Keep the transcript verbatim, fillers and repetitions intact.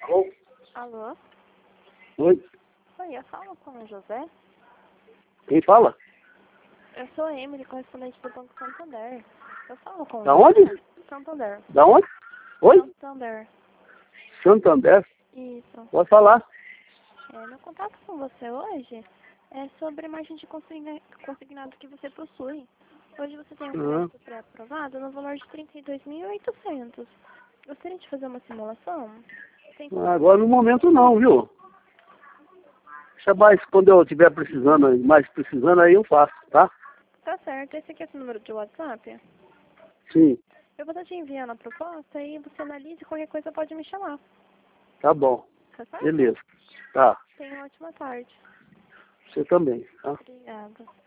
Alô? Alô? Oi? Oi, eu falo com o José. Quem fala? Eu sou a Emily, correspondente do Banco Santander. Eu falo com o Da José. onde? Santander. Da onde? Oi? Santander. Santander? Isso. Pode falar. É, meu contato com você hoje é sobre a margem de consigna- consignado que você possui. Hoje você tem um Uhum. crédito pré-aprovado no valor de trinta e dois mil e oitocentos. Gostaria de fazer uma simulação? Tem como? Agora no momento não, viu? Deixa mais quando eu estiver precisando, mais precisando, aí eu faço, tá? Tá certo. Esse aqui é seu número de WhatsApp? Sim, Eu vou estar te enviando a proposta e você analise e qualquer coisa pode me chamar. tá bom. Tá certo? Beleza. Tá. Tenha uma ótima tarde. Você também, tá? Obrigada.